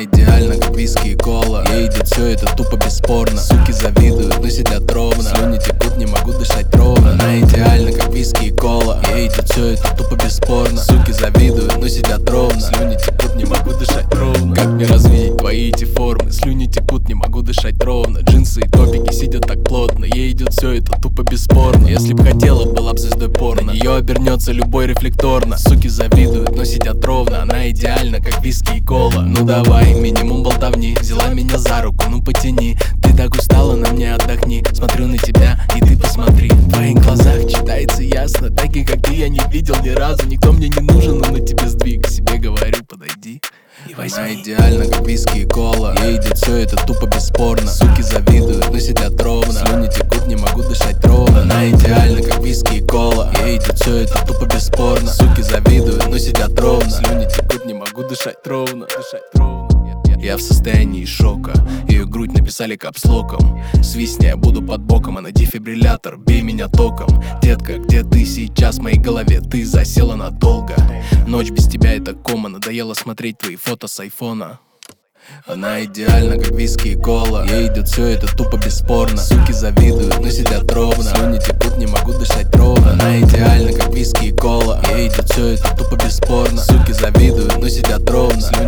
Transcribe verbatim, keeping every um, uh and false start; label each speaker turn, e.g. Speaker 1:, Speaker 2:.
Speaker 1: Она идеальна, как виски и кола. Ей идет все это тупо бесспорно. Суки завидуют, но сидят ровно. Слюни текут, не могу дышать ровно. Она идеальна, как виски и кола. Ей идет все это тупо бесспорно. Суки завидуют, но сидят ровно. Слюни текут, не могу дышать ровно. Как мне развеять твои эти формы? Слюни текут, не могу дышать ровно. Джинсы и топики сидят так плотно. Ей идет все это тупо бесспорно. Если б хотела, была б звездой порно. На нее обернется любой рефлекторно. Суки завидуют, но сидят ровно. Она идеальна, как виски и кола. Ну давай, минимум болтовни. Взяла меня за руку, ну потяни. Ты так устала, на мне отдохни. Смотрю на тебя, и ты посмотри. В твоих глазах читается ясно. Таких, как ты, я не видел ни разу. Никто мне не нужен, но на тебе сдвиг. Себе говорю, подойди и возьми. Она идеальна, как виски и кола. Ей идет все это тупо бесспорно. Суки завидуют, но сидят ровно. Слюни текут, не могу дышать ровно. Она идеальна, как виски и кола. Ей идет все это тупо бесспорно. Суки завидуют, но сидят ровно. Слюни текут, не могу дышать ровно. Дышать ровно. Я в состоянии шока. Ее грудь написали капслоком. Свистни, я буду под боком, а на дефибриллятор бей меня током. Детка, где ты сейчас? В моей голове ты засела надолго. Ночь без тебя это кома. Надоело смотреть твои фото с айфона. Она идеальна, как виски и кола. Ей идет все это тупо бесспорно. Суки завидуют, но сидят ровно. Слюни текут, не могу дышать ровно. Она идеальна, как виски и кола. Ей идет все это тупо бесспорно. Суки завидуют, но сидят ровно.